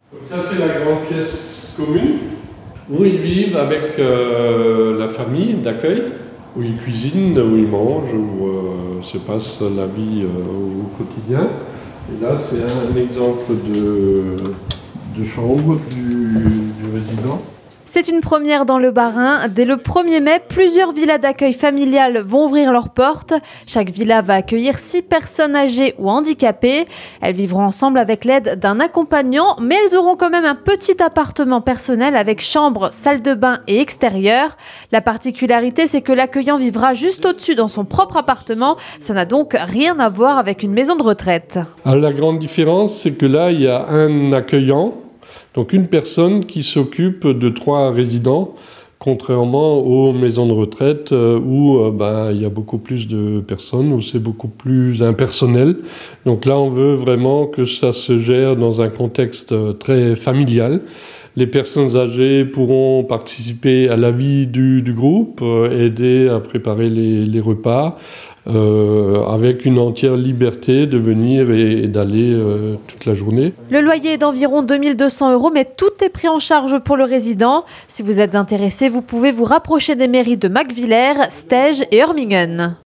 Donc ça c'est la grande pièce commune où ils vivent avec la famille d'accueil, où ils cuisinent, où ils mangent, où se passe la vie au quotidien. Et là c'est un exemple de chambre du résident. C'est une première dans le Bas-Rhin. Dès le 1er mai, plusieurs villas d'accueil familiales vont ouvrir leurs portes. Chaque villa va accueillir 6 personnes âgées ou handicapées. Elles vivront ensemble avec l'aide d'un accompagnant, mais elles auront quand même un petit appartement personnel avec chambre, salle de bain et extérieur. La particularité, c'est que l'accueillant vivra juste au-dessus dans son propre appartement. Ça n'a donc rien à voir avec une maison de retraite. Alors, la grande différence, c'est que là, il y a un accueillant. Donc une personne qui s'occupe de 3 résidents, contrairement aux maisons de retraite où il y a beaucoup plus de personnes, où c'est beaucoup plus impersonnel. Donc là, on veut vraiment que ça se gère dans un contexte très familial. Les personnes âgées pourront participer à la vie du groupe, aider à préparer les repas, avec une entière liberté de venir et d'aller toute la journée. Le loyer est d'environ 2 200 €, mais tout est pris en charge pour le résident. Si vous êtes intéressé, vous pouvez vous rapprocher des mairies de Macvillers, Stege et Hurmingen.